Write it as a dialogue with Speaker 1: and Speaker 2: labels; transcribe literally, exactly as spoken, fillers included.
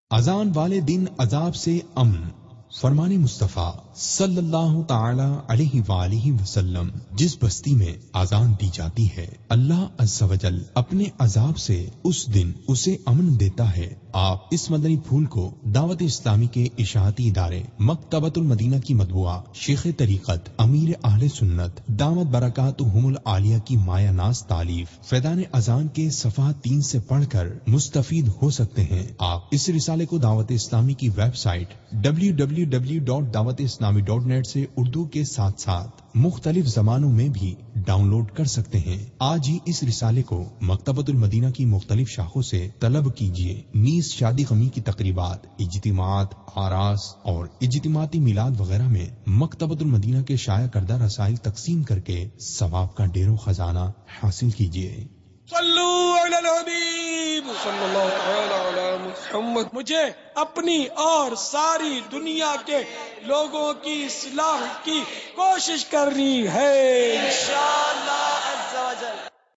Speaker 1: اذان والے دن عذاب سے امن۔ فرمان مصطفیٰ صلی اللہ تعالی علیہ وآلہ وسلم، جس بستی میں اذان دی جاتی ہے اللہ عز و جل اپنے عذاب سے اس دن اسے امن دیتا ہے۔ آپ اس مدنی پھول کو دعوت اسلامی کے اشاعتی ادارے مکتبۃ المدینہ کی مطبوعہ شیخ طریقت امیر اہل سنت دامت برکاتہم العالیہ کی مایہ ناز تالیف فیضان اذان کے صفحہ تین سے پڑھ کر مستفید ہو سکتے ہیں۔ آپ اس رسالے کو دعوت اسلامی کی website W W W dot Dawat Islami dot net سے اردو کے ساتھ ساتھ مختلف زبانوں میں بھی ڈاؤن لوڈ کر سکتے ہیں۔ آج ہی اس رسالے کو مکتبۃ المدینہ کی مختلف شاخوں سے طلب کیجیے۔ نیز شادی غمی کی تقریبات، اجتماعات، آراس اور اجتماعاتی میلاد وغیرہ میں مکتبۃ المدینہ کے شائع کردہ رسائل تقسیم کر کے ثواب کا ڈھیر و خزانہ حاصل کیجیے۔
Speaker 2: صلو علی الحبیب صلی اللہ تعالی علی محمد۔ مجھے اپنی اور ساری دنیا کے لوگوں کی اصلاح کی کوشش کرنی ہے۔